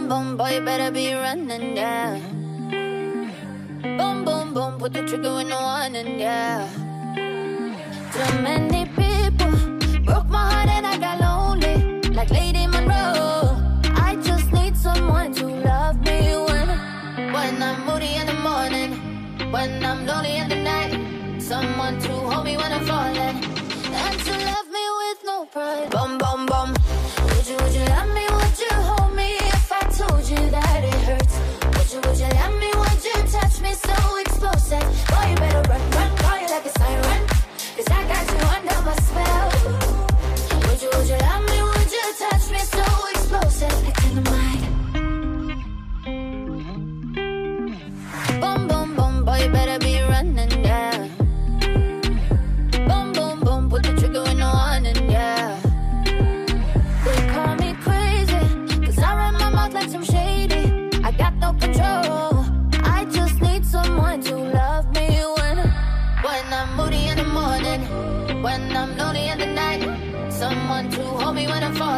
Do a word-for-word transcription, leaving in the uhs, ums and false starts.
Boom, boom, boy, you better be running, yeah. Boom, boom, boom, put the trigger when no one, and yeah. Too many people broke my heart and I got lonely, like Lady Monroe. I just need someone to love me when, when I'm moody in the morning, when I'm lonely in the night. Someone to hold me when I'm falling, and to love me with no pride. Boom, boom, boom. Would you, would you love me? Would you hold me if I told you that it hurts? Would you, would you love me? Would you touch me so explosive? Boy, you better run, run, call you like a siren, 'cause I got you under my spell. Would you, would you love me? Would you touch me so explosive? It's in the mind. Boom, boom, boom, boy, you better be running, yeah. Boom, boom, boom, put the trigger in no one, and yeah. They call me crazy, 'cause I run my mouth like some shady. I got no control. I just need someone to love me when, when I'm moody in the morning, when I'm lonely in the night. Someone to hold me when I'm falling.